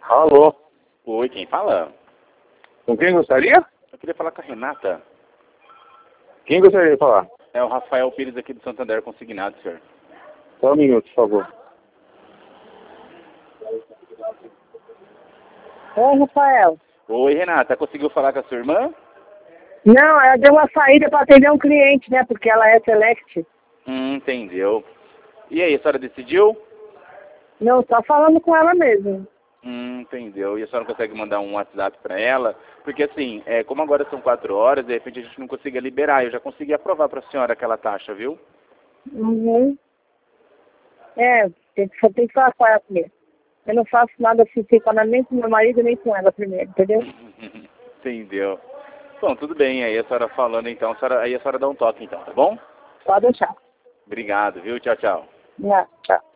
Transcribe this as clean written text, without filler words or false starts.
Alô, Oi, quem fala? com quem gostaria? Eu queria falar com a Renata. Quem gostaria de falar? É o Rafael Pires aqui do Santander Consignado, senhor. Só um minuto, por favor. Oi, Rafael. Oi, Renata. Conseguiu falar com a sua irmã? Não, ela deu uma saída para atender um cliente, né? Porque ela é Select. Entendeu. E aí, a senhora decidiu? Não, só falando com ela mesmo. Entendeu. E a senhora não consegue mandar um WhatsApp pra ela? Porque assim, como agora são 4 horas, de repente a gente não conseguia liberar. Eu já consegui aprovar pra senhora aquela taxa, viu? Uhum. Só tem que falar com ela primeiro. Eu não faço nada assim, sem falar nem com meu marido, nem com ela primeiro, entendeu? Entendeu. Bom, tudo bem. Aí a senhora falando então, aí a senhora dá um toque então, tá bom? Pode deixar. Obrigado, viu? Tchau, tchau. Não, tchau.